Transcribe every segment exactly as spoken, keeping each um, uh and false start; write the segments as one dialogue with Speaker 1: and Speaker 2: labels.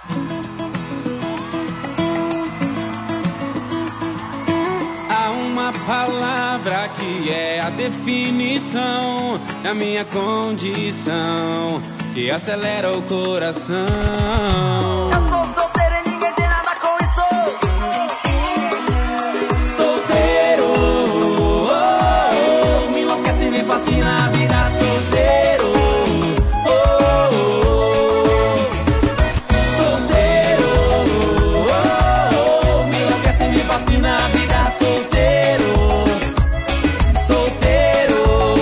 Speaker 1: Há uma palavra que é a definição da minha condição, que acelera o coração.
Speaker 2: Eu sou solteiro e ninguém tem nada com isso.
Speaker 1: Solteiro, oh, oh, me enlouquece, me fascina a vida. Solteiro, oh, oh, solteiro, oh, oh, me enlouquece, me fascina a vida. Solteiro, solteiro,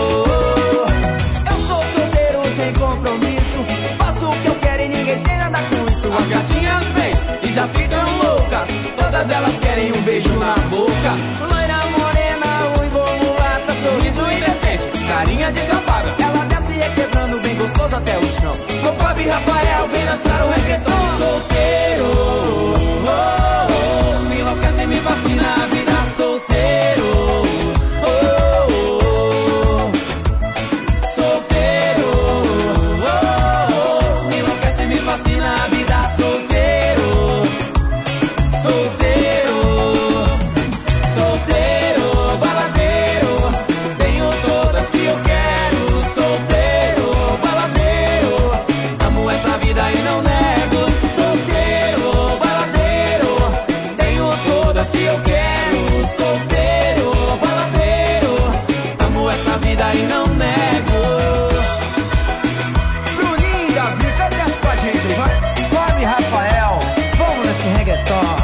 Speaker 1: eu sou solteiro sem compromisso, faço o que eu quero e ninguém tem nada com isso. As gatinhas vêm e já ficam loucas, todas elas querem um beijo na boca. Loira, morena, ruiva, mulata, sorriso indecente, carinha de safada. Ela desce requebrando bem gostoso até o chão. Com Fábio e Rafael vem dançar o reggaeton. Solteiro, oh, oh, me enlouquece, me fascina a vida. Solteiro, oh, oh, solteiro, oh, oh, me enlouquece, me fascina a vida. Solteiro, solteiro, solteiro, baladeiro, tenho todas que eu quero. Solteiro, baladeiro, amo essa vida e não nego. Solteiro, baladeiro, tenho todas que eu quero. Solteiro, baladeiro, amo essa vida e não nego.
Speaker 3: Bruninho e Gabi, cadê as com a gente? Vai, Fábio e Rafael, vamos nesse reggaeton.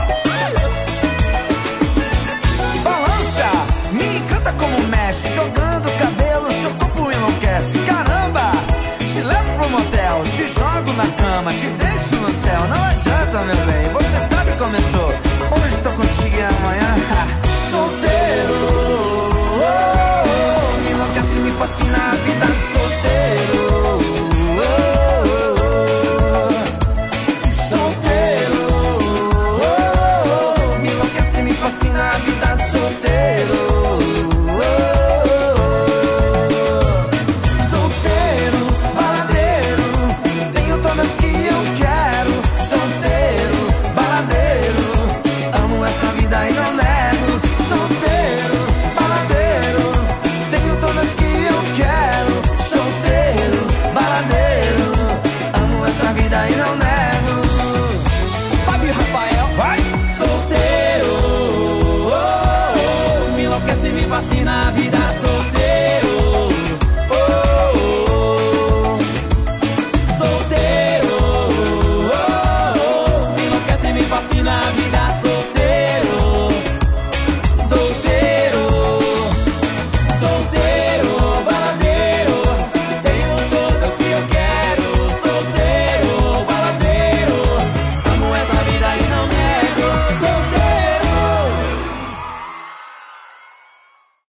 Speaker 3: Balança, me encanta como mexe, jogando o cabelo, seu corpo enlouquece. Caramba, te levo pro motel, te jogo na cama, te deixo no céu. Não adianta, meu bem, você sabe como eu sou. Hoje estou contigo e amanhã, ha, solteiro, oh, oh, me enlouquece, me fascina a vida de solteiro.